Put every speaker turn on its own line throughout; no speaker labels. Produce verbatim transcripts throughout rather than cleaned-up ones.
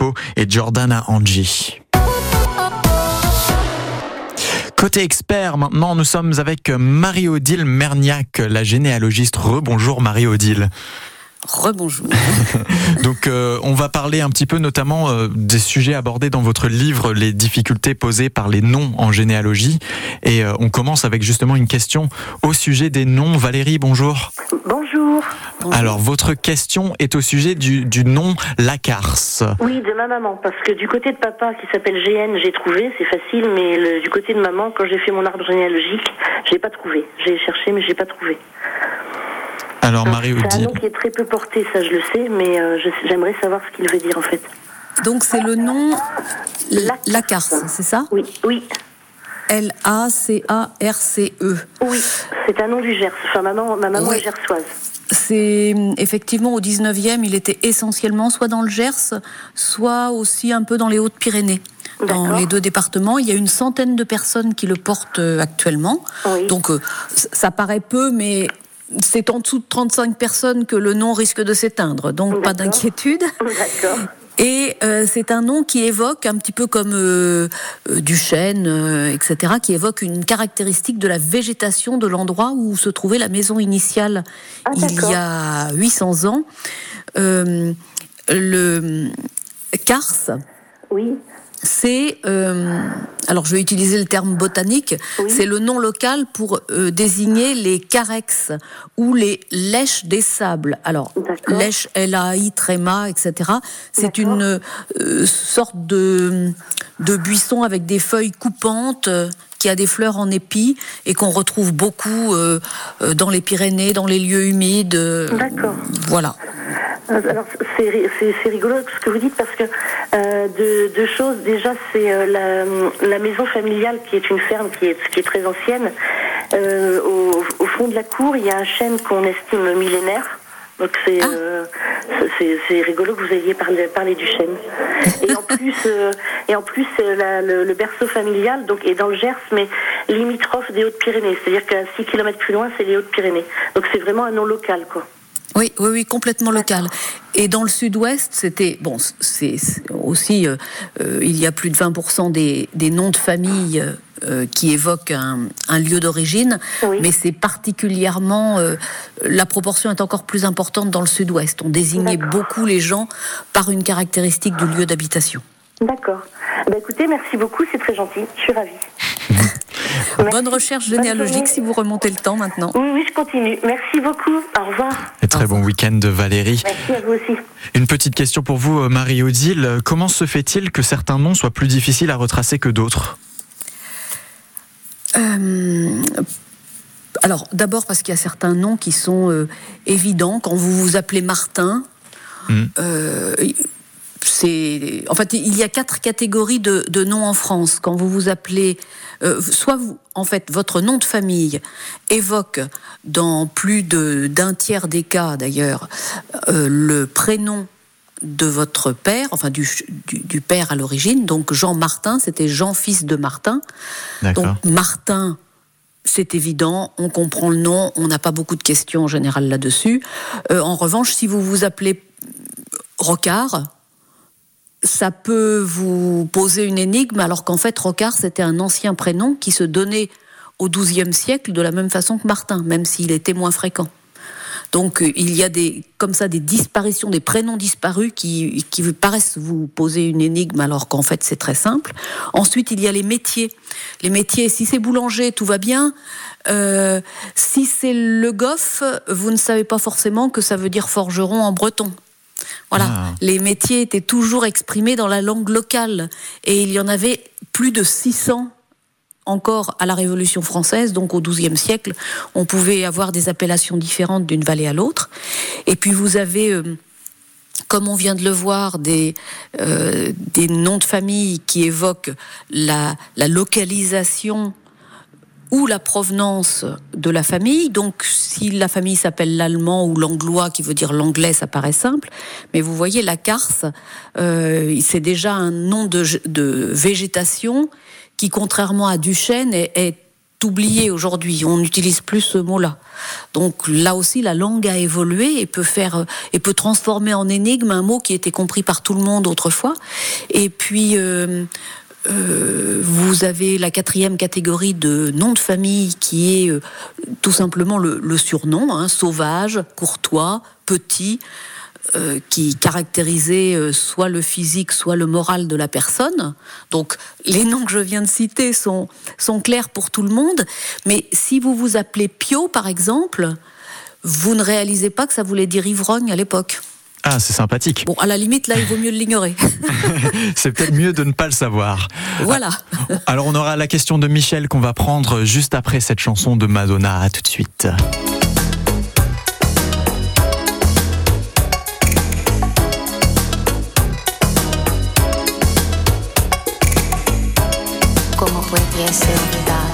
Filippo et Giordana Angi. Côté expert, maintenant, nous sommes avec Marie-Odile Merniac, la généalogiste. Rebonjour Marie-Odile.
Rebonjour.
Donc euh, on va parler un petit peu notamment euh, des sujets abordés dans votre livre, les difficultés posées par les noms en généalogie. Et euh, on commence avec justement une question au sujet des noms. Valérie, bonjour.
Bonjour.
Alors votre question est au sujet du, du nom Lacarce.
Oui, de ma maman, parce que du côté de papa qui s'appelle G N, j'ai trouvé, c'est facile, mais le, du côté de maman, quand j'ai fait mon arbre généalogique, j'ai pas trouvé. J'ai cherché, mais j'ai pas trouvé.
Alors Marie-Odile.
C'est un nom qui est très peu porté, ça je le sais, mais euh, je, j'aimerais savoir ce qu'il veut dire en fait.
Donc c'est le nom Lacarce, c'est ça ?
Oui, oui.
L A C A R C E.
Oui, c'est un nom du Gers. Enfin, maman, ma maman
Oui.
est gersoise.
C'est effectivement au dix-neuvième, il était essentiellement soit dans le Gers, soit aussi un peu dans les Hautes-Pyrénées. Dans
D'accord.
les deux départements, il y a une centaine de personnes qui le portent actuellement.
Oui.
Donc euh, ça paraît peu, mais c'est en dessous de trente-cinq personnes que le nom risque de s'éteindre, donc
D'accord.
pas d'inquiétude.
D'accord.
Et euh, c'est un nom qui évoque, un petit peu comme euh, euh, Duchesne, euh, et cetera, qui évoque une caractéristique de la végétation de l'endroit où se trouvait la maison initiale
Ah,
il y a huit cents ans. Euh, le Carse,
Oui.
c'est, euh, alors je vais utiliser le terme botanique,
Oui.
c'est le nom local pour euh, désigner les carex ou les lèches des sables. Alors,
D'accord.
lèche, L A I, tréma, et cetera. C'est
D'accord.
une euh, sorte de, de buisson avec des feuilles coupantes, euh, qui a des fleurs en épi et qu'on retrouve beaucoup euh, euh, dans les Pyrénées, dans les lieux humides. euh,
D'accord.
Voilà.
Alors c'est, c'est, c'est rigolo ce que vous dites parce que euh, deux, deux choses. Déjà c'est euh, la, la maison familiale qui est une ferme qui est, qui est très ancienne. Euh, au, au fond de la cour il y a un chêne qu'on estime millénaire. Donc c'est,
Ah.
euh, c'est, c'est rigolo que vous ayez parlé, parlé du chêne. Et en plus, euh, et en plus euh, la, le, le berceau familial donc, est dans le Gers mais limitrophe des Hautes-Pyrénées. C'est-à-dire qu'à six kilomètres plus loin c'est les Hautes-Pyrénées. Donc c'est vraiment un nom local quoi.
Oui, oui, oui, complètement local. Et dans le sud-ouest, c'était bon, c'est, c'est aussi euh, euh, il y a plus de vingt pour cent des, des noms de famille euh, qui évoquent un, un lieu d'origine,
Oui.
mais c'est particulièrement euh, la proportion est encore plus importante dans le sud-ouest. On désignait
D'accord.
beaucoup les gens par une caractéristique du lieu d'habitation.
D'accord. Bah écoutez, merci beaucoup, c'est très gentil. Je suis ravie.
Bonne recherche
Bonne
généalogique
journée.
si vous remontez le temps maintenant.
Oui, oui, je continue. Merci beaucoup. Au revoir.
Et très bon week-end Valérie.
Merci à vous aussi.
Une petite question pour vous Marie-Odile. Comment se fait-il que certains noms soient plus difficiles à retracer que d'autres ?
Euh, alors, d'abord parce qu'il y a certains noms qui sont euh, évidents. Quand vous vous appelez Martin,
Mmh.
euh, c'est, en fait, il y a quatre catégories de, de noms en France. Quand vous vous appelez, euh, soit vous, en fait, votre nom de famille évoque, dans plus de, d'un tiers des cas d'ailleurs, euh, le prénom de votre père, enfin du, du, du père à l'origine. Donc Jean Martin, c'était Jean fils de Martin.
D'accord.
Donc Martin, c'est évident, on comprend le nom, on n'a pas beaucoup de questions en général là-dessus. Euh, en revanche, si vous vous appelez Rocard, ça peut vous poser une énigme, alors qu'en fait, Rocard, c'était un ancien prénom qui se donnait au douzième siècle de la même façon que Martin, même s'il était moins fréquent. Donc, il y a des, comme ça des disparitions, des prénoms disparus qui, qui paraissent vous poser une énigme, alors qu'en fait, c'est très simple. Ensuite, il y a les métiers. Les métiers, si c'est boulanger, tout va bien. Euh, si c'est Le Goff, vous ne savez pas forcément que ça veut dire forgeron en breton. Voilà, ah. Les métiers étaient toujours exprimés dans la langue locale et il y en avait plus de six cents encore à la Révolution française, donc au douzième siècle, on pouvait avoir des appellations différentes d'une vallée à l'autre. Et puis vous avez, euh, comme on vient de le voir, des, euh, des noms de famille qui évoquent la, la localisation ou la provenance de la famille. Donc, si la famille s'appelle l'allemand ou l'anglois, qui veut dire l'anglais, ça paraît simple. Mais vous voyez, la Carse, euh, c'est déjà un nom de, de végétation qui, contrairement à Duchesne, est, est oublié aujourd'hui. On n'utilise plus ce mot-là. Donc là aussi, la langue a évolué et peut faire et peut transformer en énigme un mot qui était compris par tout le monde autrefois. Et puis euh, euh, vous avez la quatrième catégorie de nom de famille qui est euh, tout simplement le, le surnom, hein, sauvage, courtois, petit. Euh, qui caractérisait euh, soit le physique, soit le moral de la personne. Donc, les noms que je viens de citer sont, sont clairs pour tout le monde. Mais si vous vous appelez Pio, par exemple, vous ne réalisez pas que ça voulait dire ivrogne à l'époque.
Ah, c'est sympathique.
Bon, à la limite, là, il vaut mieux l'ignorer.
C'est peut-être mieux de ne pas le savoir.
Voilà.
Alors, on aura la question de Michel qu'on va prendre juste après cette chanson de Madonna. À tout de suite.
¿Cómo pudiese olvidar?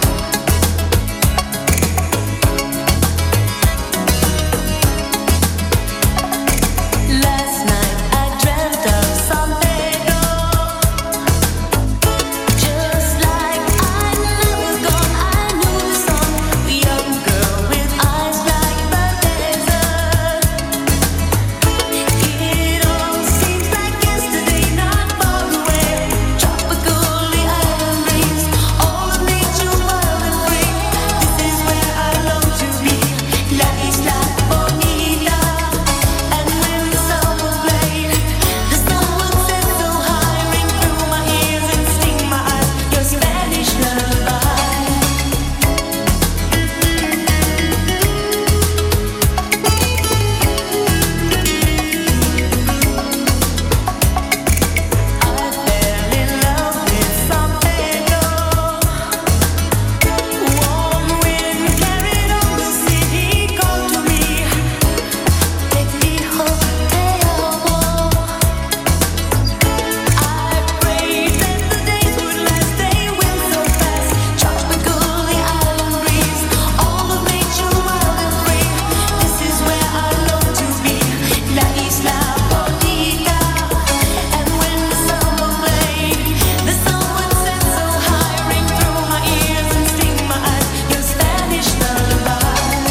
Last night I dreamt of San Pedro, just like I never gone. I knew some young girl with eyes like the desert. It all seems like yesterday, not far away. Tropical, the island breeze, all of nature wild and free. This is where I long to be, La Isla Bonita. And when the summer played, the sun would set so high, ring through my ears and sting my eyes. Your Spanish lullaby. I fell in love with San Pedro. Warm wind carried on the city, called to me. Te dijo te amo. I prayed that the days would last. They went so fast. Tropical, the island breeze, all of nature wild and free. This is where I long to be, La Isla Bonita. And when the summer played, the sun would set so high, ring through my ears and sting my eyes. Your Spanish lullaby.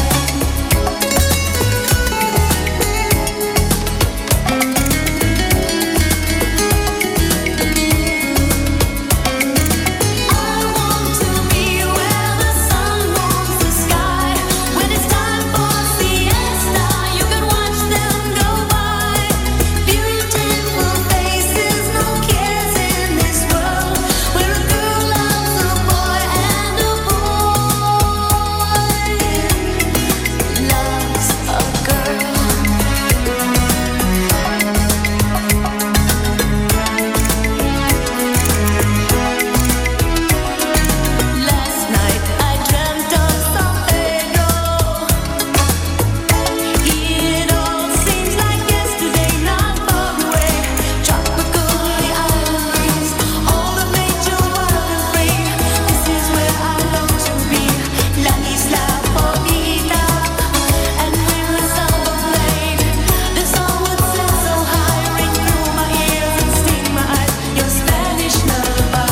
I want to be where the sun warms the sky. When it's time for siesta, you can watch them go by. Beautiful faces, no cares in this world, where a girl loves a boy and a boy loves a girl. Last night I dreamt of San Pedro. It all seems like yesterday, not far away. Tropical, the island breeze, all of nature wild and free. This is where I long to be, La Isla Bonita. And when the summer played, the sun would set so high, ring through my ears and sting my eyes. Your Spanish lullaby.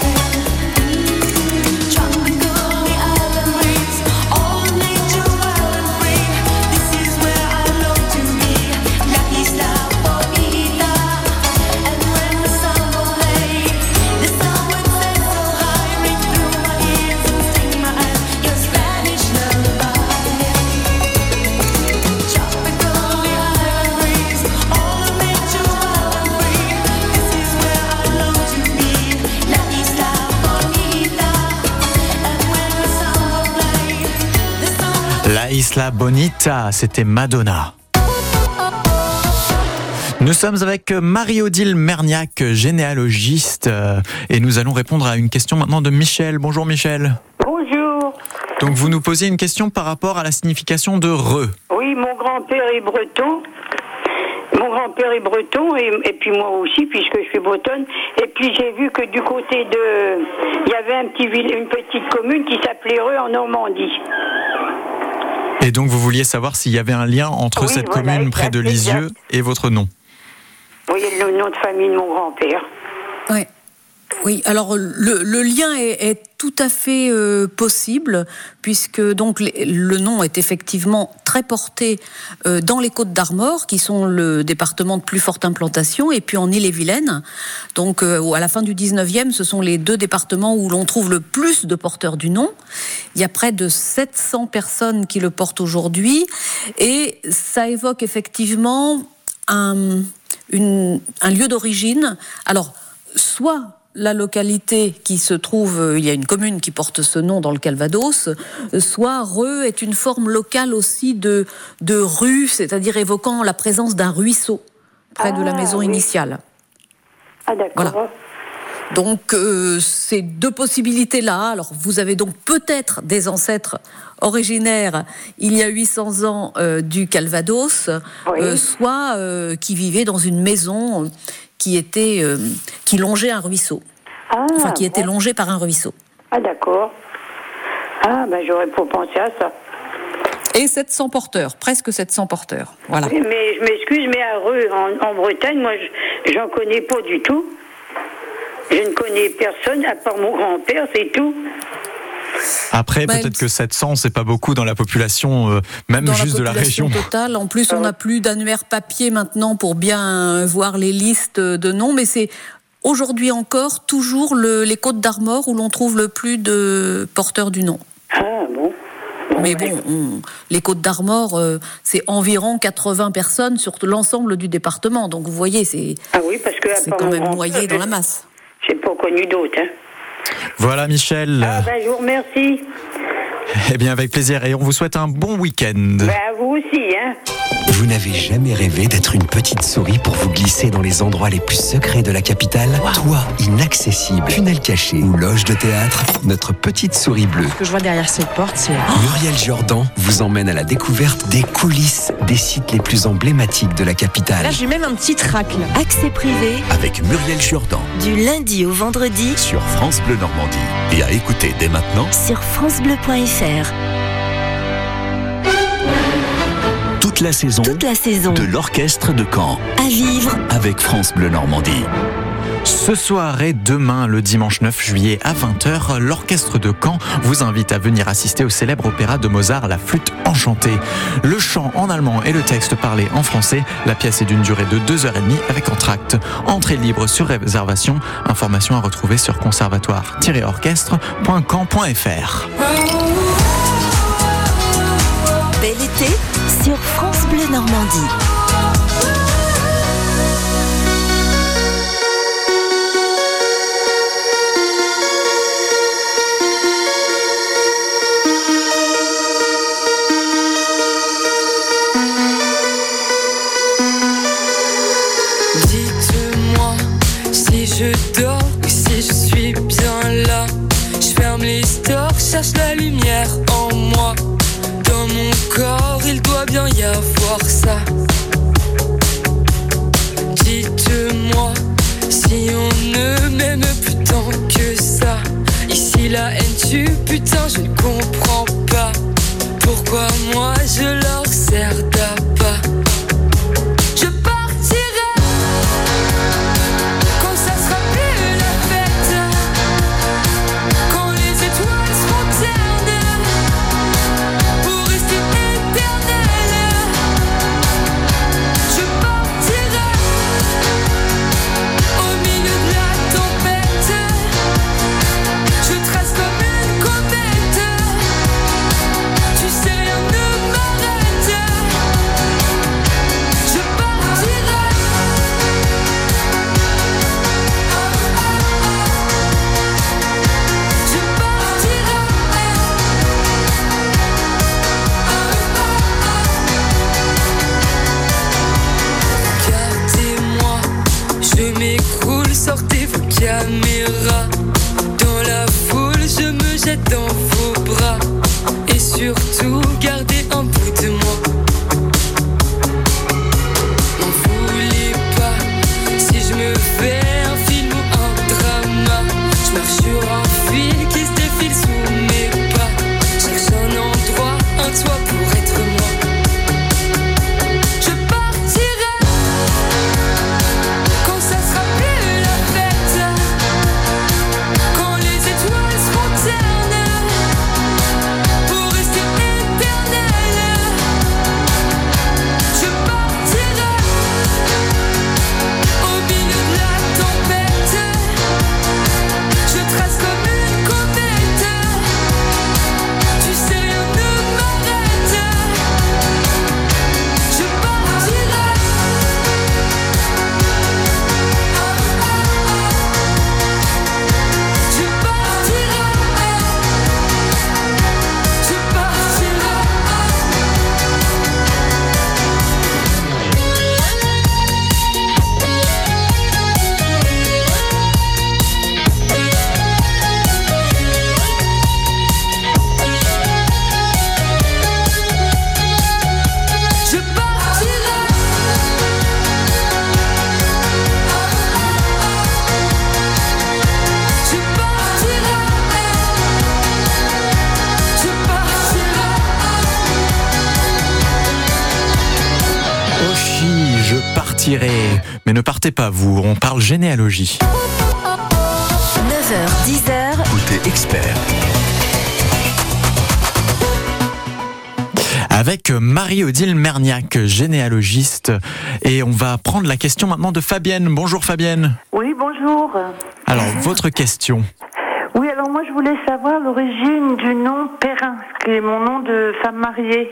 Tropical, the island breeze, all of nature wild and free. This is where I long to be, La Isla Bonita. And when the summer played, the sun would set so high, ring through my ears and sting my eyes. Your Spanish lullaby. Tropical, the island breeze, all of nature wild and free. This is where I long to be, La Isla Bonita. And when the summer played, the sun
La Isla Bonita, c'était Madonna. Nous sommes avec Marie-Odile Merniac, généalogiste, euh, et nous allons répondre à une question maintenant de Michel. Bonjour Michel.
Bonjour.
Donc vous nous posiez une question par rapport à la signification de re.
Oui, mon grand-père est breton. Mon grand-père est breton et, et puis moi aussi, puisque je suis bretonne. Et puis j'ai vu que du côté de... Il y avait un petit ville, une petite commune qui s'appelait Reux en Normandie.
Et donc vous vouliez savoir s'il y avait un lien entre
Oui,
cette
voilà,
commune
exact,
près de Lisieux
exact.
et votre nom.
Vous voyez le nom de famille de mon grand-père.
Ouais. Oui, alors le, le lien est, est tout à fait euh, possible, puisque donc les, le nom est effectivement très porté euh, dans les Côtes-d'Armor, qui sont le département de plus forte implantation, et puis en Ille-et-Vilaine. Donc euh, à la fin du dix-neuvième, ce sont les deux départements où l'on trouve le plus de porteurs du nom. Il y a près de sept cents personnes qui le portent aujourd'hui, et ça évoque effectivement un, une, un lieu d'origine. Alors, soit la localité qui se trouve, il y a une commune qui porte ce nom dans le Calvados, soit Reux est une forme locale aussi de, de rue, c'est-à-dire évoquant la présence d'un ruisseau près ah, de la maison oui. initiale.
Ah d'accord.
Voilà. Donc euh, ces deux possibilités-là, alors vous avez donc peut-être des ancêtres originaires il y a huit cents ans euh, du Calvados, oui. euh, soit euh, qui vivaient dans une maison qui était euh, qui longeait un ruisseau, ah, enfin qui était bon. longée par un ruisseau.
Ah d'accord. Ah ben j'aurais pas pensé à ça.
Et sept cents porteurs, presque sept cents porteurs. Voilà.
Mais, mais je m'excuse, mais à Reux en, en Bretagne, moi je, j'en connais pas du tout. Je ne connais personne à part mon grand-père, c'est tout.
Après, bah, peut-être que sept cents, c'est pas beaucoup dans la population, euh, même
dans
juste
la
de la région.
Totale. En plus, on n'a plus d'annuaire papier maintenant pour bien voir les listes de noms, mais c'est aujourd'hui encore toujours le, les Côtes-d'Armor où l'on trouve le plus de porteurs du nom.
Ah bon. bon
mais bon, on, les Côtes-d'Armor, euh, c'est environ quatre-vingts personnes sur l'ensemble du département. Donc vous voyez, c'est,
ah oui, parce que
c'est quand même noyé dans la masse.
J'ai pas connu d'autres, hein.
Voilà Michel.
Ah ben je vous remercie.
Eh bien avec plaisir et on vous souhaite un bon week-end.
Ben à vous aussi, hein.
Vous n'avez jamais rêvé d'être une petite souris pour vous glisser dans les endroits les plus secrets de la capitale ? Wow. Toit inaccessible, tunnel caché ou loge de théâtre, notre petite souris bleue.
Ce que je vois derrière cette porte, c'est...
Muriel Jourdan vous emmène à la découverte des coulisses des sites les plus emblématiques de la capitale.
Là, j'ai même un petit tracle.
Accès privé
avec Muriel Jourdan.
Du lundi au vendredi
sur France Bleu Normandie. Et à écouter dès maintenant
sur francebleu point f r.
Toute la saison,
Toute la saison
de l'orchestre de Caen.
À vivre
avec France Bleu Normandie.
Ce soir et demain, le dimanche neuf juillet à vingt heures, l'orchestre de Caen vous invite à venir assister au célèbre opéra de Mozart, La Flûte enchantée. Le chant en allemand et le texte parlé en français. La pièce est d'une durée de deux heures trente avec entracte. Entrée libre sur réservation. Information à retrouver sur conservatoire tiret orchestre point caen point f r.
Bel été sur France Bleu Normandie.
Dites-moi si je dors ou si je suis bien là. Je ferme les stores, cherche la lumière en moi. Dans mon corps, il doit bien y avoir ça. Dites-moi si on ne m'aime plus tant que ça. Ici la haine tue, putain, je ne comprends pas. Pourquoi moi je leur sers d'appât. Je partirai quand ça sera plus la fête. Quand les étoiles seront ternes pour rester éternelles. Je partirai au milieu de la tempête. Je trace comme une comète. Tu sais, rien ne m'arrête. Je partirai. Je partirai. Regardez-moi, je m'écroule, sortez vos caméras. Dans la foule, je me jette dans vos bras. Et surtout, gardez un bout de moi. N'en voulez pas si je me fais un film ou un drama. Je marche sur un fil qui se défile sous mes pas. Cherche un endroit, un toit pour être moi. Je partirai quand ça sera plus la fête.
Thierry. Mais ne partez pas, vous, on parle généalogie.
neuf heures dix heures.
Côté expert.
Avec Marie-Odile Merniac, généalogiste. Et on va prendre la question maintenant de Fabienne. Bonjour Fabienne.
Oui, bonjour.
Alors, votre question.
Oui, alors moi je voulais savoir l'origine du nom Perrin, qui est mon nom de femme mariée.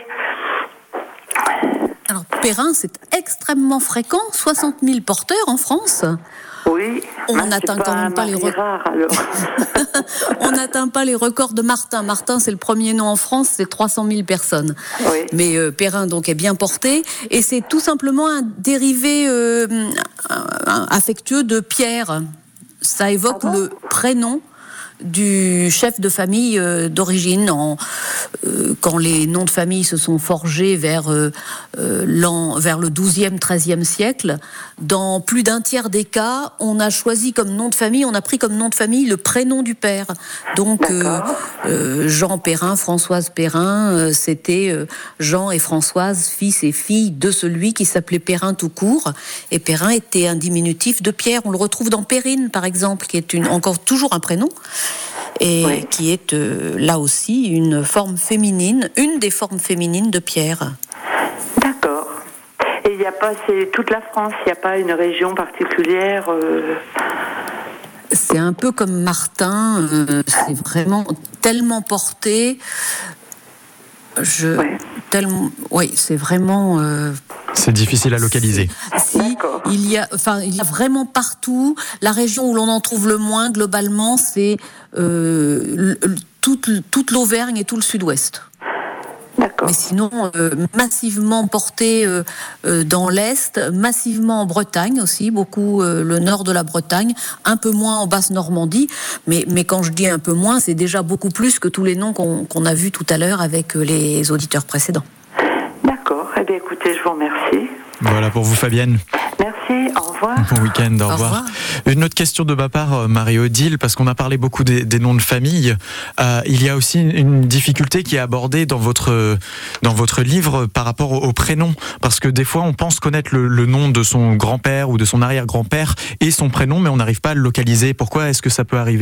Alors, Perrin, c'est extrêmement fréquent, soixante mille porteurs en France.
Oui.
On
bah,
n'atteint
c'est
quand
pas
même pas les
mariée
records.
rare, alors.
On n'atteint pas les records de Martin. Martin, c'est le premier nom en France, c'est trois cent mille personnes.
Oui.
Mais euh, Perrin, donc, est bien porté. Et c'est tout simplement un dérivé euh, un- affectueux de Pierre. Ça évoque
Ah bon
le prénom du chef de famille euh, d'origine. En, euh, quand les noms de famille se sont forgés vers, euh, euh, l'an, vers le douzième, treizième siècle, dans plus d'un tiers des cas, on a choisi comme nom de famille, on a pris comme nom de famille le prénom du père. Donc euh, euh, Jean Perrin, Françoise Perrin, euh, c'était euh, Jean et Françoise, fils et fille de celui qui s'appelait Perrin tout court. Et Perrin était un diminutif de Pierre. On le retrouve dans Perrine, par exemple, qui est une, encore toujours un prénom. Et
Oui.
qui est euh, là aussi une forme féminine, une des formes féminines de Pierre.
D'accord. Et il n'y a pas, c'est toute la France, il n'y a pas une région particulière. euh,
C'est un peu comme Martin, euh, c'est vraiment tellement porté. Je,
Ouais.
tellement, oui, c'est vraiment. euh,
C'est difficile à localiser.
Si,
D'accord.
il y a, enfin, il y a vraiment partout. La région où l'on en trouve le moins, globalement, c'est euh, le- le- toute, toute l'Auvergne et tout le Sud-Ouest.
D'accord.
Mais sinon, euh, massivement porté euh, euh, dans l'Est, massivement en Bretagne aussi, beaucoup euh, le nord de la Bretagne, un peu moins en Basse-Normandie. Mais, mais quand je dis un peu moins, c'est déjà beaucoup plus que tous les noms qu'on qu'on a vus tout à l'heure avec euh, les auditeurs précédents.
D'accord. Eh bien, écoutez, je vous remercie.
Voilà pour vous Fabienne.
Merci. Au revoir.
Bon week-end, au,
Au
revoir.
revoir.
Une autre question de ma part, euh, Marie-Odile, parce qu'on a parlé beaucoup des, des noms de famille. Euh, il y a aussi une difficulté qui est abordée dans votre, dans votre livre par rapport au, au prénom. Parce que des fois, on pense connaître le, le nom de son grand-père ou de son arrière-grand-père et son prénom, mais on n'arrive pas à le localiser. Pourquoi est-ce que ça peut arriver ?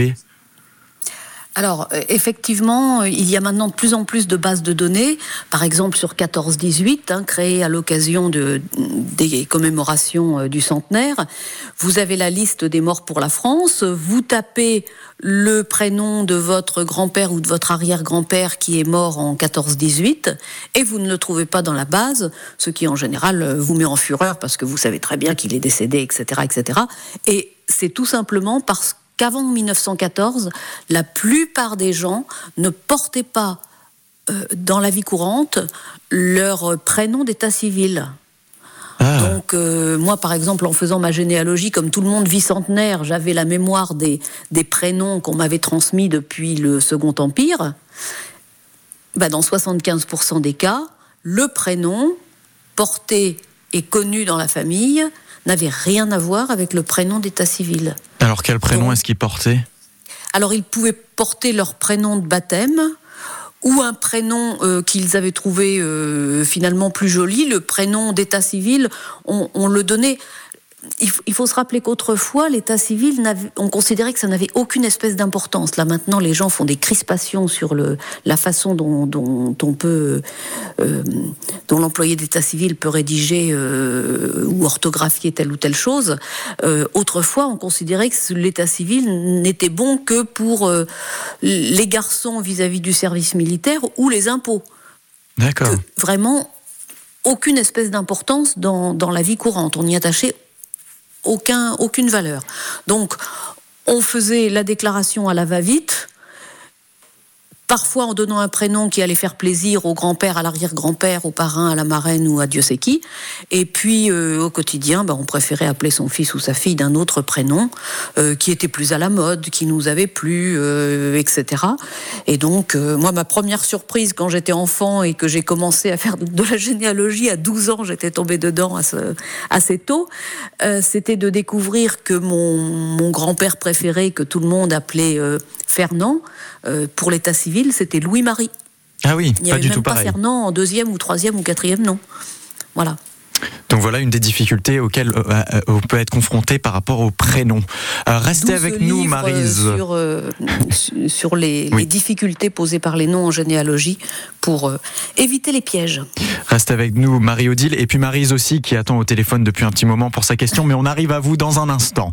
Alors, euh, effectivement, euh, il y a maintenant de plus en plus de bases de données, par exemple sur quatorze dix-huit, hein, créées à l'occasion de, des commémorations euh, du centenaire. Vous avez la liste des morts pour la France, vous tapez le prénom de votre grand-père ou de votre arrière-grand-père qui est mort en quatorze dix-huit, et vous ne le trouvez pas dans la base, ce qui en général euh, vous met en fureur parce que vous savez très bien qu'il est décédé, et cetera, et cetera. Et c'est tout simplement parce que qu'avant mille neuf cent quatorze, la plupart des gens ne portaient pas euh, dans la vie courante leur prénom d'état civil.
Ah.
Donc, euh, moi, par exemple, en faisant ma généalogie, comme tout le monde bicentenaire, j'avais la mémoire des, des prénoms qu'on m'avait transmis depuis le Second Empire. Bah, dans soixante-quinze pour cent des cas, le prénom porté et connu dans la famille n'avait rien à voir avec le prénom d'état civil.
Alors quel prénom
Donc,
est-ce qu'il portait ?
Alors, ils pouvaient porter leur prénom de baptême ou un prénom euh, qu'ils avaient trouvé euh, finalement plus joli. Le prénom d'état civil, on, on le donnait. Il faut, il faut se rappeler qu'autrefois, l'état civil, n'avait- on considérait que ça n'avait aucune espèce d'importance. Là, maintenant, les gens font des crispations sur le, la façon dont, dont on peut, euh, dont l'employé d'état civil peut rédiger euh, ou orthographier telle ou telle chose. Euh, autrefois, on considérait que l'état civil n'était bon que pour euh, les garçons vis-à-vis du service militaire ou les impôts.
D'accord.
Que vraiment aucune espèce d'importance dans, dans la vie courante. On n'y attachait aucun, aucune valeur. Donc, on faisait la déclaration à la va-vite, parfois en donnant un prénom qui allait faire plaisir au grand-père, à l'arrière-grand-père, au parrain, à la marraine ou à Dieu sait qui. Et puis, euh, au quotidien, ben, on préférait appeler son fils ou sa fille d'un autre prénom euh, qui était plus à la mode, qui nous avait plu, euh, et cetera. Et donc, euh, moi, ma première surprise quand j'étais enfant et que j'ai commencé à faire de, de la généalogie à douze ans, j'étais tombée dedans assez, assez tôt, euh, c'était de découvrir que mon, mon grand-père préféré, que tout le monde appelait euh, Fernand, euh, pour l'état civil, c'était Louis-Marie.
Ah oui,
Il n'y
pas
avait
du
même
tout
pas
pareil.
Fernand en deuxième ou troisième ou quatrième nom. Voilà.
Donc voilà une des difficultés auxquelles euh, on peut être confronté par rapport au prénom. Euh, restez
D'où ce
avec nous,
livre,
Maryse.
euh, Sur, euh, su- sur les,
Oui.
les difficultés posées par les noms en généalogie pour euh, éviter les pièges.
Reste avec nous, Marie-Odile, et puis Maryse aussi, qui attend au téléphone depuis un petit moment pour sa question, mais on arrive à vous dans un instant.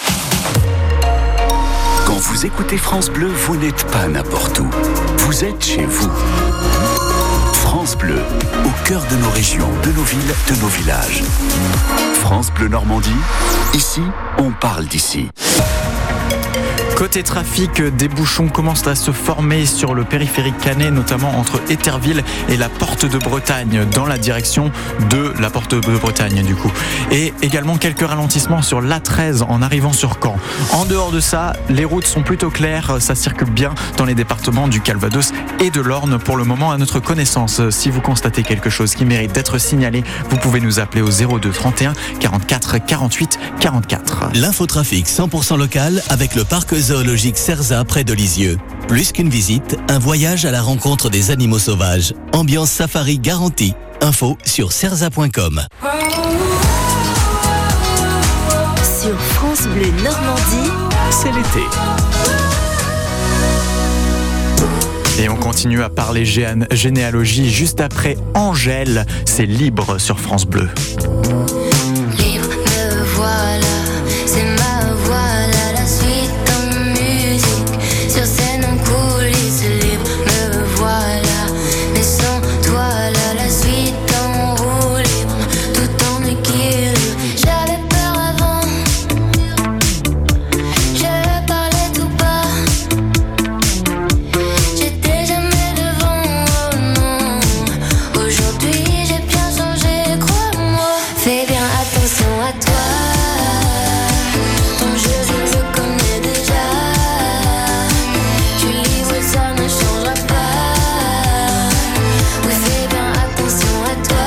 Quand vous écoutez France Bleu, vous n'êtes pas n'importe où. Vous êtes chez vous. France Bleu, au cœur de nos régions, de nos villes, de nos villages. France Bleu Normandie, ici, on parle d'ici.
Côté trafic, des bouchons commencent à se former sur le périphérique canet, notamment entre Éterville et la Porte de Bretagne, dans la direction de la Porte de Bretagne du coup. Et également quelques ralentissements sur l'A treize en arrivant sur Caen. En dehors de ça, les routes sont plutôt claires, ça circule bien dans les départements du Calvados et de l'Orne pour le moment à notre connaissance. Si vous constatez quelque chose qui mérite d'être signalé, vous pouvez nous appeler au zéro deux trente et un quarante-quatre quarante-huit quarante-quatre.
L'infotrafic cent pour cent local avec le parc zoologique Cerza près de Lisieux. Plus qu'une visite, un voyage à la rencontre des animaux sauvages. Ambiance safari garantie. Info sur cerza point com.
Sur France Bleu Normandie,
C'est l'été.
Et on continue à parler géan- généalogie juste après Angèle. C'est Libre sur France Bleu.
Libre, me voilà, c'est ma voilà, la suite en musique, sur scène en coulisses. Libre, me voilà, mais sans toi là, la suite en roue libre, tout en équilibre. J'avais peur avant, je parlais tout bas, j'étais jamais devant, oh non. Aujourd'hui j'ai bien changé, crois-moi. Fais bien attention à toi. Ton jeu je le connais déjà. Tu livres, ça ne changera pas. Oui, fais bien attention à toi.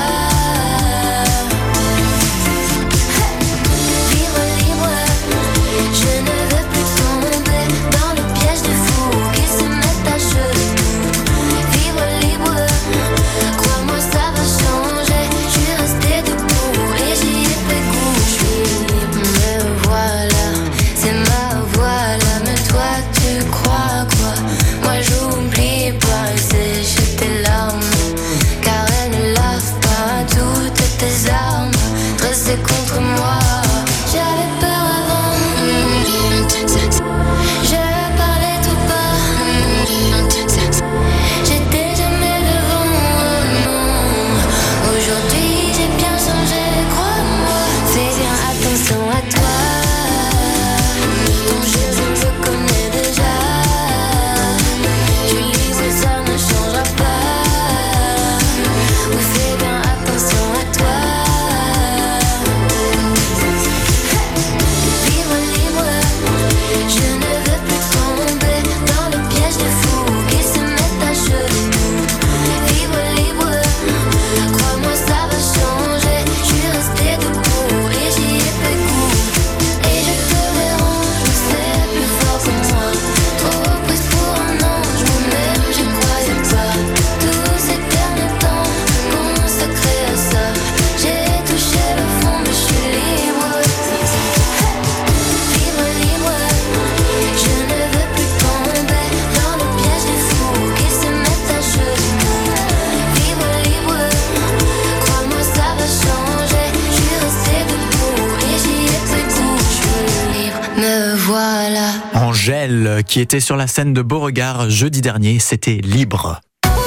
Vivre libre, je ne veux plus tomber dans le piège des fous qui se mettent à genoux. Vivre libre, crois-moi ça va changer. Je suis restée debout et j'y ai pris goût. Je suis libre, me voilà, c'est ma voilà. Mais toi tu crois quoi? Moi j'oublie pas et sécher tes larmes, car elles ne lavent pas toutes tes armes dressées contre moi. J'avais peur avant, je parlais tout bas, j'étais jamais devant, oh non. Aujourd'hui j'ai bien changé, crois-moi. Fais bien attention à toi. Ton jeu je le connais déjà. Tu livres, ça ne changera pas. Oui, fais bien attention à toi. Vivre libre, je ne veux plus tomber dans le piège des fous qui se mettent à genoux. Vivre libre, crois-moi ça va changer. Je suis restée debout et j'y ai pris goût. Et je te dérange, c'est plus fort que moi. Trop prise pour un ange, moi-même j'y croyais pas. Tous ces derniers temps consacrés à ça, j'ai touché le fond mais je suis libre. Vivre libre, je ne veux plus tomber dans le piège des fous qui se mettent à genoux. Vivre libre, crois-moi ça va changer. Je suis restée debout et j'y ai pris goût. Je suis libre, me voilà.
Angèle, qui était sur la scène de Beauregard jeudi dernier, c'était Libre.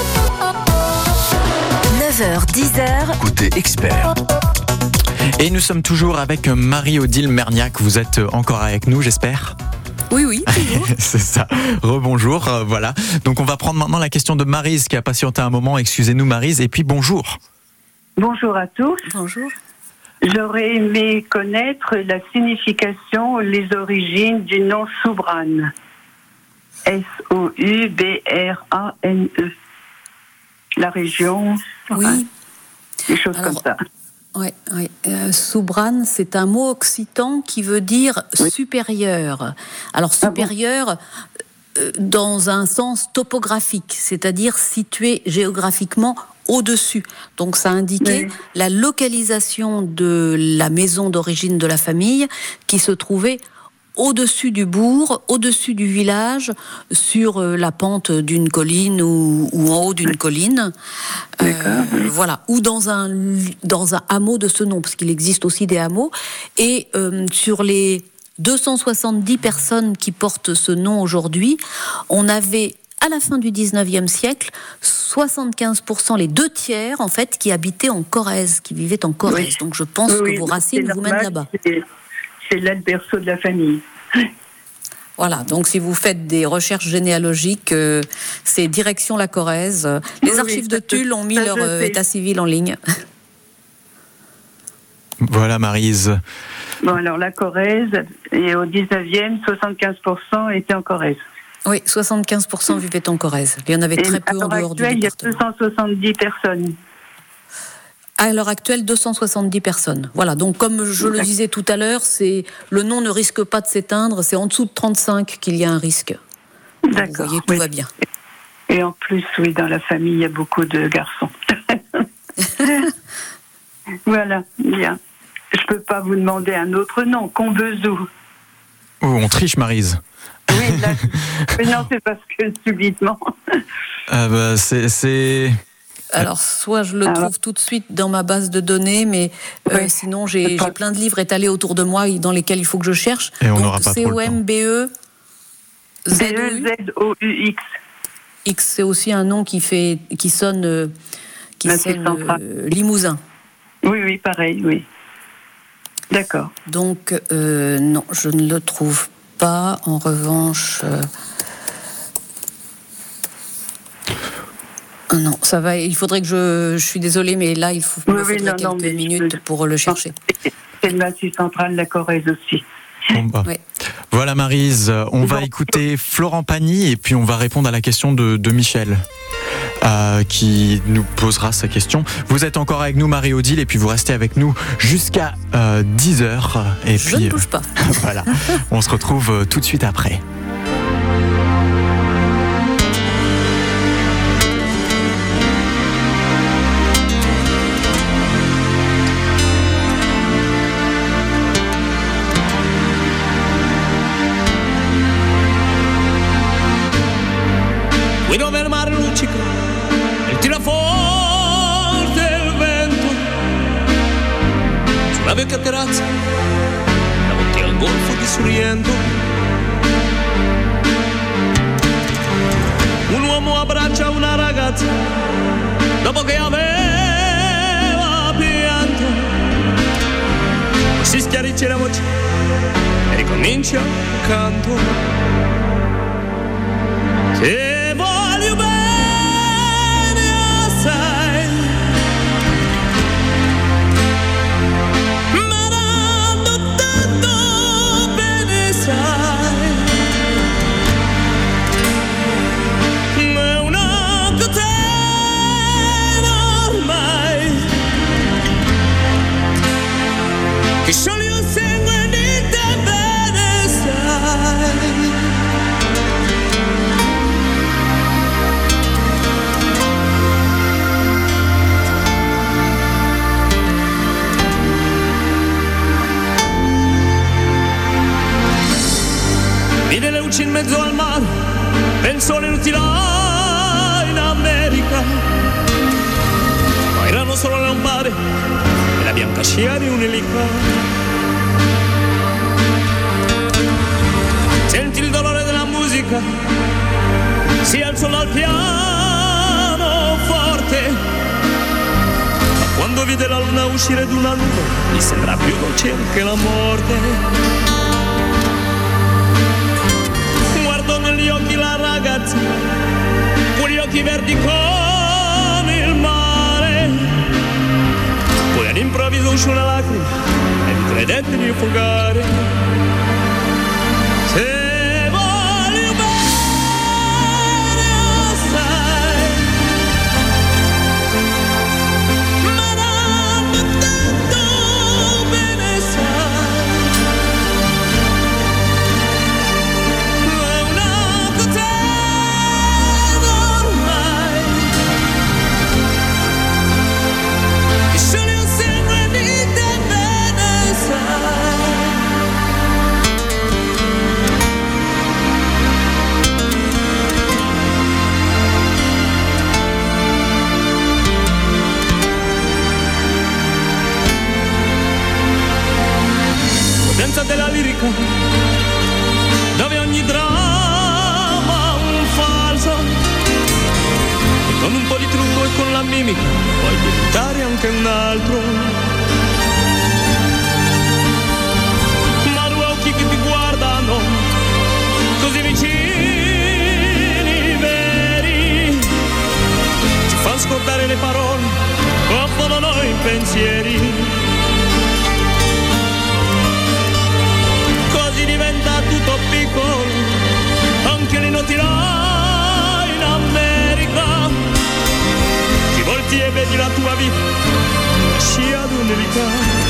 neuf heures dix.
Côté expert.
Et nous sommes toujours avec Marie-Odile Merniac. Vous êtes encore avec nous, j'espère?
Oui, oui, toujours.
C'est ça. Rebonjour, euh, voilà. Donc on va prendre maintenant la question de Maryse qui a patienté un moment. Excusez-nous Maryse, et puis bonjour.
Bonjour à tous.
Bonjour.
J'aurais aimé connaître la signification, les origines du nom Soubran. S O U B R A N E. La région,
Oui.
enfin, des choses
Alors,
comme ça.
Ouais, ouais. Euh, Soubran, c'est un mot occitan qui veut dire supérieur. Alors supérieur euh, dans un sens topographique, c'est-à-dire situé géographiquement au-dessus. Donc ça indiquait oui. la localisation de la maison d'origine de la famille qui se trouvait au-dessus du bourg, au-dessus du village, sur la pente d'une colline ou, ou en haut d'une colline. Euh, voilà, ou dans un, dans un hameau de ce nom, parce qu'il existe aussi des hameaux. Et euh, sur les deux cent soixante-dix personnes qui portent ce nom aujourd'hui, on avait, à la fin du dix-neuvième siècle, soixante-quinze pour cent, les deux tiers, en fait, qui habitaient en Corrèze, qui vivaient en Corrèze. Oui. Donc je pense oui, que vos racines vous mènent là-bas.
C'est... C'est là le berceau de la famille.
Voilà, donc si vous faites des recherches généalogiques, euh, c'est direction la Corrèze. Les oui, archives de Tulle ont mis leur euh, état civil en ligne.
Voilà, Maryse.
Bon, alors la Corrèze, et au dix-neuvième, soixante-quinze pour cent étaient en Corrèze.
Oui, soixante-quinze pour cent vivaient en Corrèze. Il y en avait très
et
peu en dehors
actuelle,
du département.
Il y a deux cent soixante-dix personnes.
À l'heure actuelle, deux cent soixante-dix personnes. Voilà, donc comme je le disais tout à l'heure, c'est, le nom ne risque pas de s'éteindre, c'est en dessous de trente-cinq qu'il y a un risque.
D'accord.
Vous voyez, tout
oui.
va bien.
Et en plus, oui, dans la famille, il y a beaucoup de garçons. Voilà, bien. Je ne peux pas vous demander un autre nom, Combezou.
Oh, on triche, Maryse.
Oui, là, mais non, c'est parce que subitement.
Ah bah, c'est... c'est...
Alors, soit je le Alors, trouve tout de suite dans ma base de données, mais euh, oui, sinon, j'ai, j'ai plein de livres étalés autour de moi dans lesquels il faut que je cherche.
Et on n'aura pas
C O M B E
Z O U X.
X, c'est aussi un nom qui, fait, qui sonne, euh, qui sonne euh, limousin.
Oui, oui, pareil, oui. D'accord.
Donc, euh, non, je ne le trouve pas. En revanche... Euh, Non, ça va. Il faudrait que je. Je suis désolée, mais là, il faut.
Oui,
il
oui, non,
quelques
non, mais
minutes
je...
pour le chercher.
C'est le Massif central de la Corrèze aussi.
Bon bah. Oui. Voilà, Maryse. On va écouter Florent Pagny et puis on va répondre à la question de, de Michel, euh, qui nous posera sa question. Vous êtes encore avec nous, Marie-Odile, et puis vous restez avec nous jusqu'à euh, dix heures. Et
je
puis,
ne bouge pas.
Euh, voilà. On se retrouve euh, tout de suite après.
Qui dove il mare luccica e tira forte il vento sulla vecchia terrazza davanti al golfo di Sorrento un uomo abbraccia una ragazza dopo che aveva pianto si schiarisce la voce e ricomincia il canto che voglio bene assai, ma dando tanto bene sai, è una catena ormai, che scioglie il sangue di te bene sai. Delle luci in mezzo al mare, il sole inutile in America, ma erano solo lampade e la bianca scia di un'elica. Senti il dolore della musica, si alzò dal piano forte, ma quando vide la luna uscire d'una nube, gli sembra più dolce anche la morte. Negli occhi la ragazza, quegli occhi verdi come il mare. Poi all'improvviso uscì una lacrima e mi credette di affogare. Se voglio bene assai, ma dando tanto bene sai. anche un altro. Ma due occhi che ti guardano così vicini, veri, ci fanno scordare le parole, confondono i pensieri. Così diventa tutto piccolo, anche le noti là in America. Ti volti e vedi la tua vita, la scia d'un'eredità.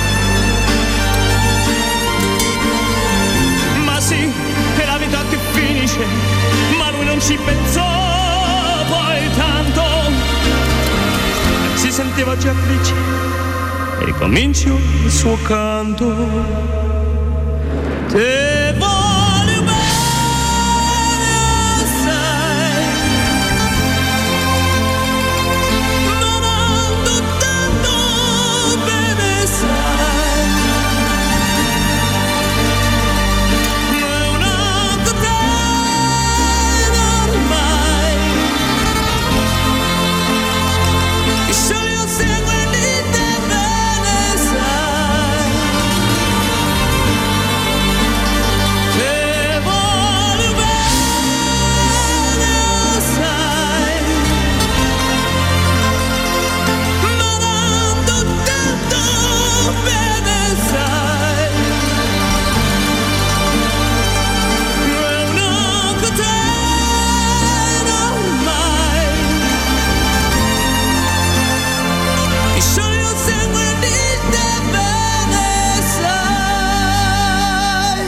Ma sì, è la vita che finisce, ma lui non ci pensò poi tanto. Si sentiva già felice e cominciò il suo canto. Te voglio bene assai, amando tanto bene sai, ma una catena ormai, che solo io seguo e di te bene sai. Te voglio bene assai, ma tanto tanto bene sai, è una catena ormai, che solo io seguo e di te bene sai.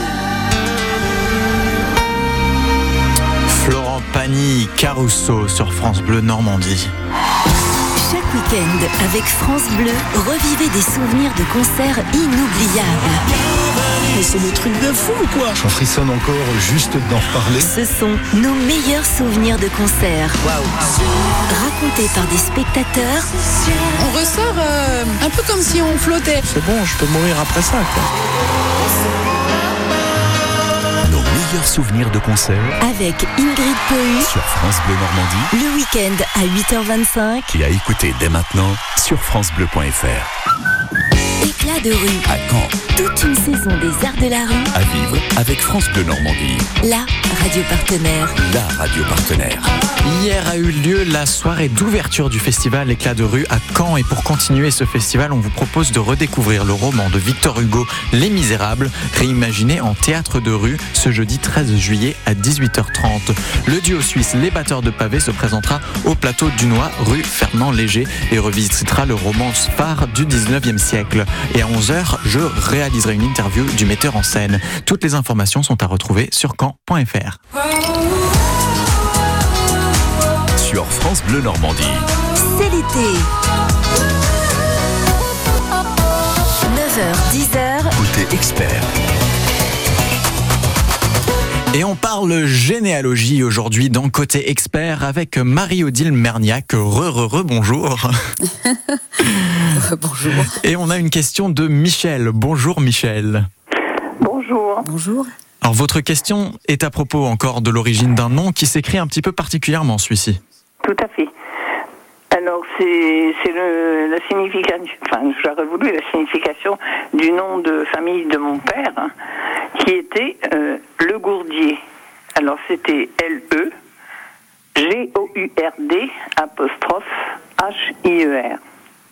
Florent Pagny, Caruso sur France Bleu Normandie.
Chaque week-end, avec France Bleu, revivez des souvenirs de concerts inoubliables.
Mais c'est des trucs de fou, quoi. J'en frissonne encore juste d'en reparler.
Ce sont nos meilleurs souvenirs de concerts. Waouh. Racontés par des spectateurs.
On ressort euh, un peu comme si on flottait.
C'est bon, je peux mourir après ça, quoi.
Nos meilleurs souvenirs de concert
Avec Ingrid Pohu.
sur France Bleu Normandie
Le week-end à huit heures vingt-cinq.
et à écouter dès maintenant sur francebleu point f r.
Éclat de rue.
À Caen,
Toute une saison des arts de la rue.
à vivre avec France Bleu Normandie,
La radio partenaire.
la radio partenaire.
Hier a eu lieu la soirée d'ouverture du festival Éclat de rue à Caen, et pour continuer ce festival, on vous propose de redécouvrir le roman de Victor Hugo, Les Misérables, réimaginé en théâtre de rue ce jeudi treize juillet à dix-huit heures trente. Le duo suisse Les Batteurs de Pavés se présentera au plateau Dunois, rue Fernand Léger, et revisitera le roman phare du dix-neuvième siècle. Et à onze heures, je réaliserai une interview du metteur en scène. Toutes les informations sont à retrouver sur caen point f r.
Sur France Bleu Normandie,
C'est l'été. neuf heures, dix heures.
côté expert.
Et on parle généalogie aujourd'hui dans Côté Expert avec Marie-Odile Merniac. Re, re, re, bonjour.
Bonjour.
Et on a une question de Michel. Bonjour Michel.
Bonjour.
Bonjour.
Alors votre question est à propos encore de l'origine d'un nom qui s'écrit un petit peu particulièrement, celui-ci.
Tout à fait. Alors, c'est, c'est le, la signification, enfin, j'aurais voulu la signification du nom de famille de mon père, hein, qui était euh, Le Gourdier. Alors, c'était L E G O U R D apostrophe H I E R.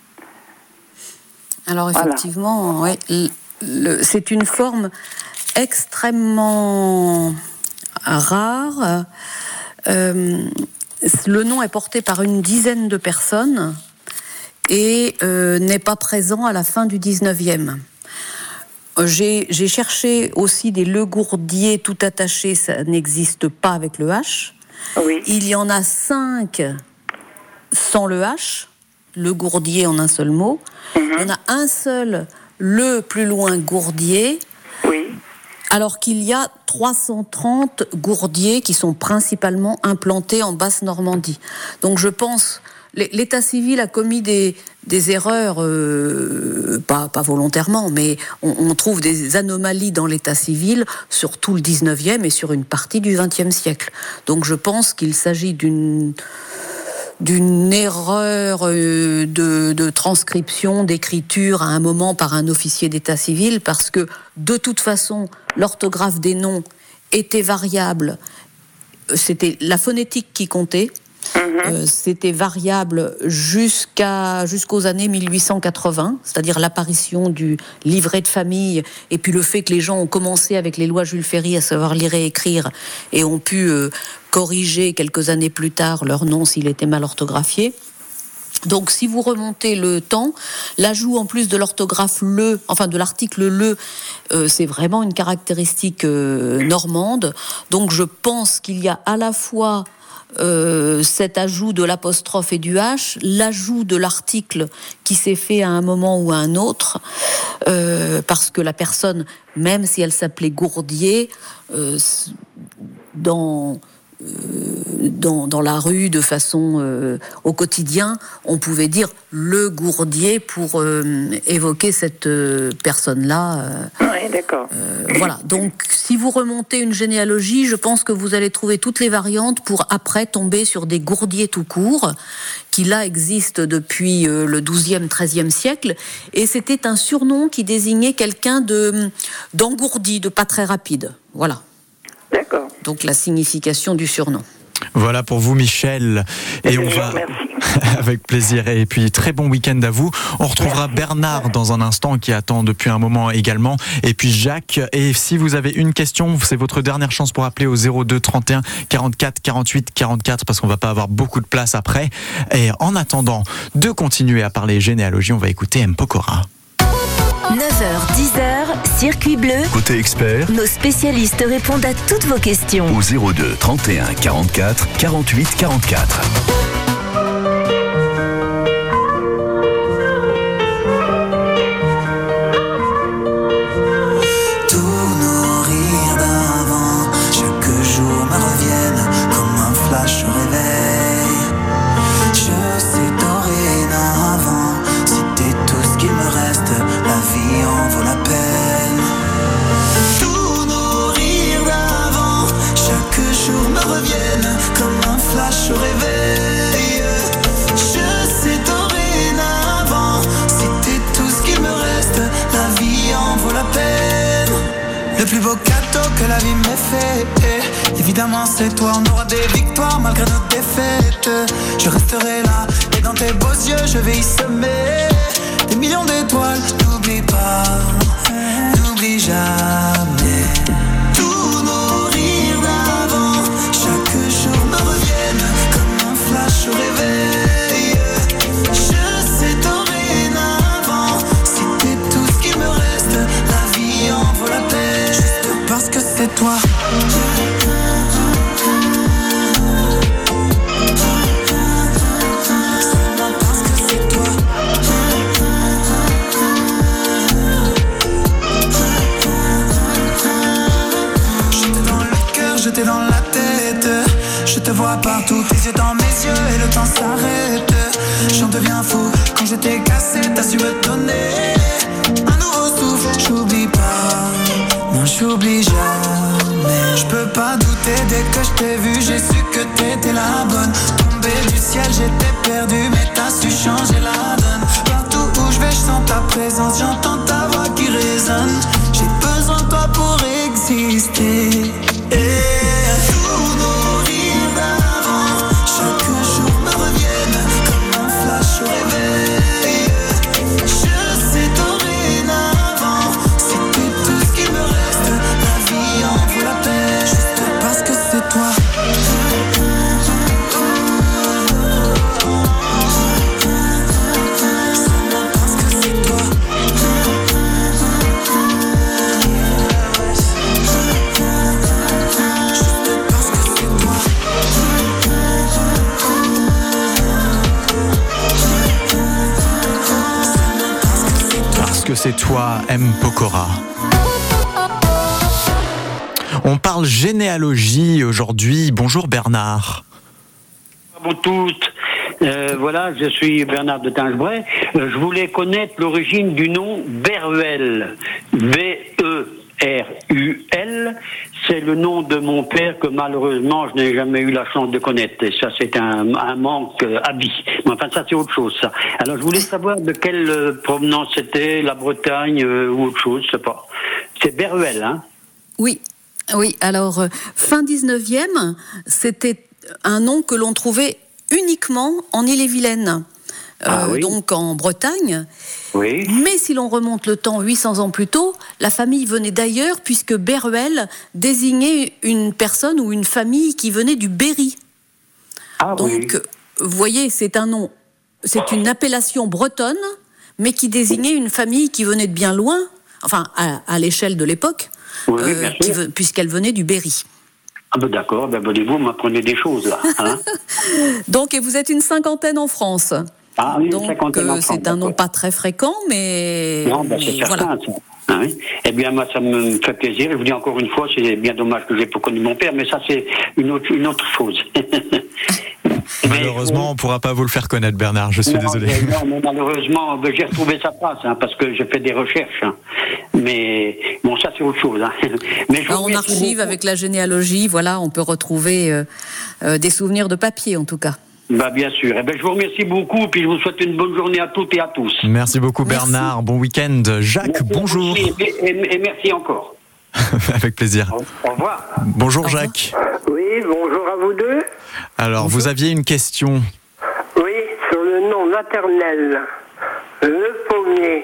Alors, effectivement, ouais, le- le- c'est une forme extrêmement rare. Euh, le nom est porté par une dizaine de personnes et euh, n'est pas présent à la fin du dix-neuvième. J'ai, j'ai cherché aussi des Le Gourdier tout attachés, ça n'existe pas avec le H.
Oui.
Il y en a cinq sans le H, Le Gourdier en un seul mot. Mm-hmm. Il y en a un seul, Le plus loin Gourdier.
Oui.
Alors qu'il y a trois cent trente gourdiers qui sont principalement implantés en Basse-Normandie. Donc je pense, l'état civil a commis des, des erreurs, euh, pas, pas volontairement, mais on, on trouve des anomalies dans l'état civil sur tout le dix-neuvième et sur une partie du vingtième siècle. Donc je pense qu'il s'agit d'une d'une erreur euh, de, de transcription, d'écriture à un moment par un officier d'état civil, parce que de toute façon, l'orthographe des noms était variable. C'était la phonétique qui comptait. Euh, c'était variable jusqu'à, jusqu'aux années mille huit cent quatre-vingts, c'est-à-dire l'apparition du livret de famille, et puis le fait que les gens ont commencé avec les lois Jules Ferry à savoir lire et écrire, et ont pu euh, corriger quelques années plus tard leur nom s'il était mal orthographié. Donc, si vous remontez le temps, l'ajout en plus de l'orthographe le, enfin de l'article le, euh, c'est vraiment une caractéristique euh, normande. Donc, je pense qu'il y a à la fois Euh, cet ajout de l'apostrophe et du H, l'ajout de l'article qui s'est fait à un moment ou à un autre, euh, parce que la personne, même si elle s'appelait Gourdier, euh, dans, euh, dans, dans la rue, de façon euh, au quotidien, on pouvait dire le Gourdier pour euh, évoquer cette euh, personne-là. Euh,
oui, d'accord.
Euh, voilà, donc si vous remontez une généalogie, je pense que vous allez trouver toutes les variantes pour après tomber sur des Gourdiers tout court, qui là existent depuis euh, le douzième, treizième siècle, et c'était un surnom qui désignait quelqu'un de, d'engourdi, de pas très rapide. Voilà.
D'accord.
Donc la signification du surnom.
Voilà pour vous, Michel. Et on va... Avec plaisir. Et puis, très bon week-end à vous. On retrouvera Bernard dans un instant, qui attend depuis un moment également. Et puis Jacques. Et si vous avez une question, c'est votre dernière chance pour appeler au zéro deux trente et un quarante-quatre quarante-huit quarante-quatre, parce qu'on va pas avoir beaucoup de place après. Et en attendant de continuer à parler généalogie, on va écouter M. Pokora.
neuf heures dix heures, Circuit Bleu.
Côté expert,
Nos spécialistes répondent à toutes vos questions.
au zéro deux trente et un quarante-quatre quarante-huit quarante-quatre.
Au réveil, je sais dorénavant, si t'es tout ce qu'il me reste, la vie en vaut la peine. Le plus beau cadeau que la vie m'ait fait, évidemment c'est toi. On aura des victoires malgré nos défaites. Je resterai là et dans tes beaux yeux je vais y semer des millions d'étoiles. N'oublie pas, n'oublie jamais. Tous nos rires d'avant, chaque jour me reviennent comme un flash au réveil. Je sais dorénavant, si t'es tout ce qu'il me reste, la vie en vaut la peine. Juste parce que c'est toi. J'étais dans la tête, je te vois partout, tes yeux dans mes yeux et le temps s'arrête. J'en deviens fou, quand j'étais cassé, t'as su me donner un nouveau souffle. J'oublie pas, non j'oublie jamais. Je peux pas douter, dès que je t'ai vu, j'ai su que t'étais la bonne. Tombé du ciel, j'étais perdu, mais t'as su changer la donne. Partout où je vais, je sens ta présence, j'entends ta voix qui résonne. J'ai besoin de toi pour exister. Et tous nos rires d'avant, chaque jour me reviennent comme un flash au réveil. Je sais dorénavant, si t'es tout ce qu'il me reste, la vie en vaut la peine. Juste parce que c'est toi.
Que c'est toi, M. Pokora. On parle généalogie aujourd'hui. Bonjour Bernard.
Bonjour à vous toutes. Euh, voilà, je suis Bernard de Tingebray. Euh, je voulais connaître l'origine du nom Beruel. B E R U L, c'est le nom de mon père que malheureusement je n'ai jamais eu la chance de connaître. Et ça, c'est un, un manque euh, à vie. Mais enfin, ça, c'est autre chose, ça. Alors, je voulais savoir de quelle euh, provenance c'était, la Bretagne euh, ou autre chose, je sais pas. C'est Beruel, hein?
Oui, oui. Alors, euh, fin dix-neuvième, c'était un nom que l'on trouvait uniquement en Ille-et-Vilaine.
Ah,
Euh,
oui.
donc en Bretagne.
Oui.
Mais si l'on remonte le temps huit cents ans plus tôt, la famille venait d'ailleurs puisque Beruel désignait une personne ou une famille qui venait du Berry.
Ah,
donc,
oui.
vous voyez, c'est un nom, c'est une appellation bretonne, mais qui désignait une famille qui venait de bien loin, enfin à, à l'échelle de l'époque,
Oui, oui, bien
euh, qui
sûr.
ve- puisqu'elle venait du Berry.
Ah ben d'accord, ben abonnez-vous, vous m'apprenez des choses là. Hein.
Donc, et vous êtes une cinquantaine en France.
Ah oui, une
Donc,
cinquantaine en
euh,
France,
c'est un nom
d'accord.
pas très fréquent, mais,
Non, ben c'est
mais
certain.
voilà.
Ça. Ah oui. Eh bien, moi, ça me fait plaisir. Je vous dis encore une fois, c'est bien dommage que j'ai pas connu mon père, mais ça, c'est une autre, une autre chose.
Malheureusement, on ne pourra pas vous le faire connaître, Bernard, je suis
Non,
désolé.
mais- non, mais malheureusement, ben, j'ai retrouvé sa trace, hein, parce que j'ai fait des recherches. hein. Mais bon, ça, c'est autre chose. hein. Mais je vous
Alors, en
remercie
archive,
beaucoup.
avec la généalogie, voilà, on peut retrouver euh, euh, des souvenirs de papier, en tout cas.
Bah, bien sûr. Eh ben, je vous remercie beaucoup, puis je vous souhaite une bonne journée à toutes et à tous.
Merci beaucoup, Bernard. Bon week-end. Jacques, bonjour.
Et, et- et merci encore.
Avec plaisir.
Au revoir.
Bonjour, Jacques.
Oui, bonjour à vous deux.
Alors, vous aviez une question.
Oui, sur le nom maternel, le pommier.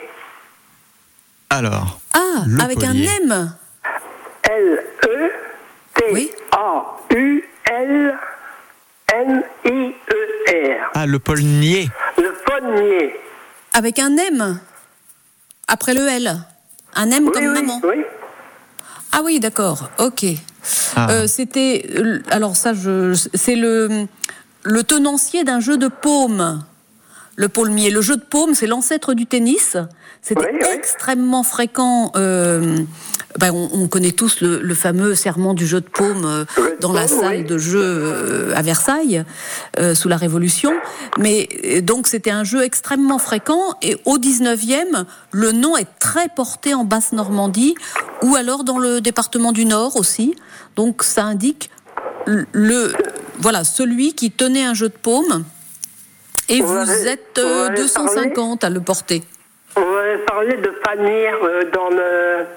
Alors,
Ah,
Le
avec
Paulier.
un M.
L E T A U L N I E R.
ah, le Paulnier.
Le pommier.
Avec un M. Après le L. Un M
Oui,
comme
oui,
maman.
oui.
Ah oui, d'accord. Ok.
Ah.
Euh, c'était. euh, Alors, ça, je, c'est le, le tenancier d'un jeu de paume. Le paulmier. Le jeu de paume, c'est l'ancêtre du tennis. C'était extrêmement fréquent. euh, ben, on, on connaît tous le, le fameux serment du jeu de paume euh, dans la salle de jeu euh, à Versailles, euh, sous la Révolution. Mais euh, donc, c'était un jeu extrêmement fréquent. Et au dix-neuvième, le nom est très porté en Basse-Normandie, ou alors dans le département du Nord aussi. Donc, ça indique le, le- voilà, celui qui tenait un jeu de paume. Et vous,
avez-
êtes euh,
vous avez
deux cent cinquante à le porter.
On avait parlé de Pamir euh, dans le,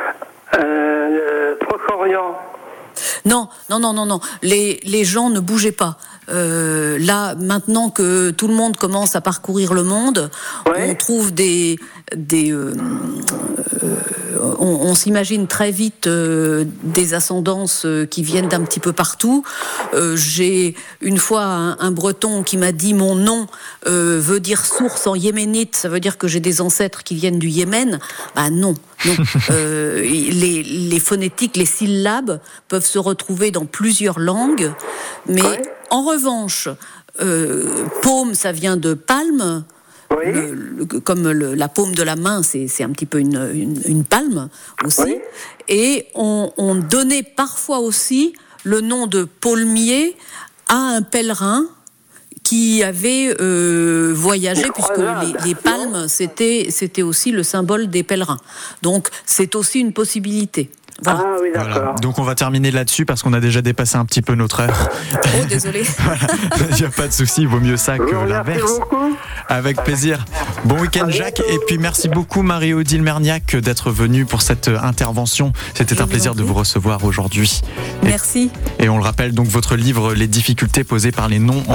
euh, le Proche-Orient.
Non, non, non, non, non. Les, les gens ne bougeaient pas. Euh, là, maintenant que tout le monde commence à parcourir le monde, on trouve des... des euh, euh, on, on s'imagine très vite euh, des ascendances euh, qui viennent d'un petit peu partout. Euh, j'ai une fois un, un breton qui m'a dit mon nom euh, veut dire source en yéménite, ça veut dire que j'ai des ancêtres qui viennent du Yémen. Bah non, non. Euh, les, les phonétiques, les syllabes peuvent se retrouver dans plusieurs langues, mais en revanche, euh, paume, ça vient de palme. Le- le- comme le- la paume de la main, c'est c'est un petit peu une, une, une palme aussi. Et on, on donnait parfois aussi le nom de paulmier à un pèlerin qui avait euh, voyagé, puisque les, les palmes, c'était c'était aussi le symbole des pèlerins. Donc, c'est aussi une possibilité. Voilà.
Ah oui,
Voilà. Donc on va terminer là-dessus parce qu'on a déjà dépassé un petit peu notre heure.
Oh, désolé.
Il n'y a pas de souci, il vaut mieux ça que l'inverse. Avec plaisir. Bon week-end, Jacques. Et puis merci beaucoup, Marie-Odile Merniac, d'être venue pour cette intervention. C'était un plaisir de vous recevoir aujourd'hui.
Merci.
Et on le rappelle, donc votre livre Les difficultés posées par les noms